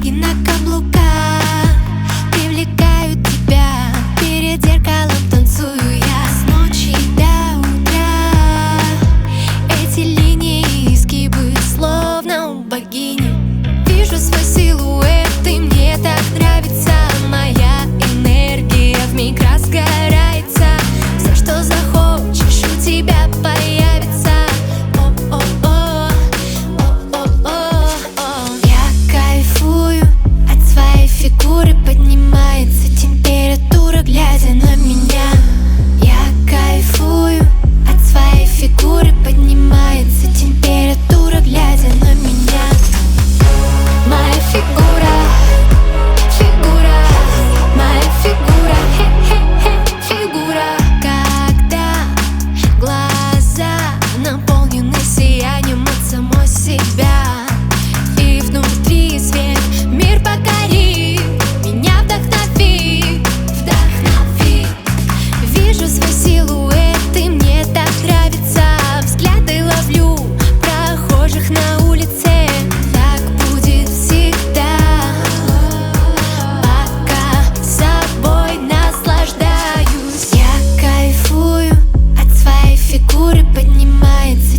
ноги на каблуках привлекают тебя. Перед зеркалом танцую я с ночи до утра. Эти линии и изгибы словно у богини. Вижу свой силуэт, и мне так нравится. Моя энергия вмиг разгорается. Все, что захочешь, у тебя появится. О-о-о, о-о-о. Я кайфую от своей фигуры. Поднимается температура, глядя на меня. Я кайфую от своей фигуры. Поднимается температура, глядя на меня. Моя фигура, фигура, моя фигура, хе-хе-хе, фигура. Когда глаза наполнены сиянием от самой себя, и внутри свет, мир покори, меня вдохнови, вдохнови. Вижу свой силуэт, и мне так нравится. Взгляды ловлю прохожих на улице. Так будет всегда, пока собой наслаждаюсь. Я кайфую от своей фигуры. Поднимается